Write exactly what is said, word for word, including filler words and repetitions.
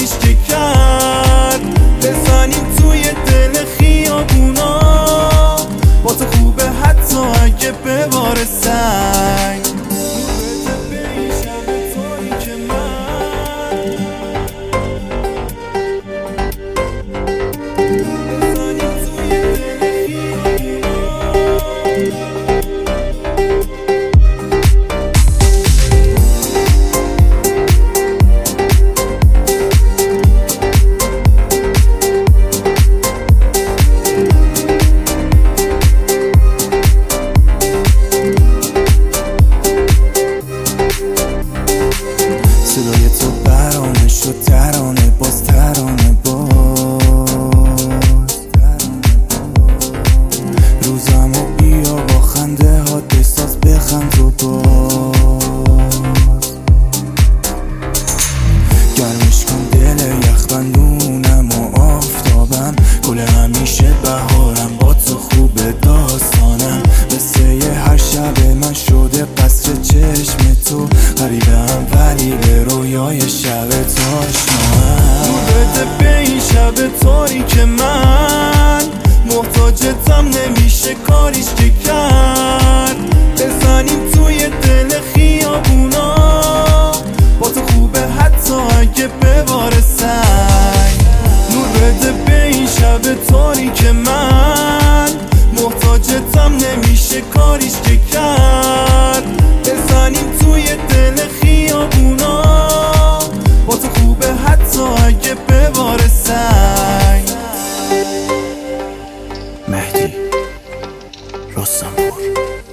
کاریش که کرد، بزنیم توی دل خیابونا، با تو خوبه حتی اگه بباره سنگ. صدای تو برانه شد ترانه باز ترانه باز روزمو بیا با خنده ها بساز بخند و باز گرمش کن دل یخبندونم و آفتابم، گل همیشه بهارم با تو خوبه داستانم، مثل یه هر شب من شده قصر چشم تو، غریبه هم ولی به رویای شب تاشناهم. رو بده به این شب تاریک من، محتاجتم نمیشه کاریش که کرد، بزنیم توی دل خیابونا، با تو خوبه حتی اگه بباره سنگ. نور بده به این شب تاریک من، محتاجتم نمیشه کاریش که کرد، بزنیم توی دل خیابونا، با تو خوبه حتی اگه بباره سنگ. مهدی رستمپور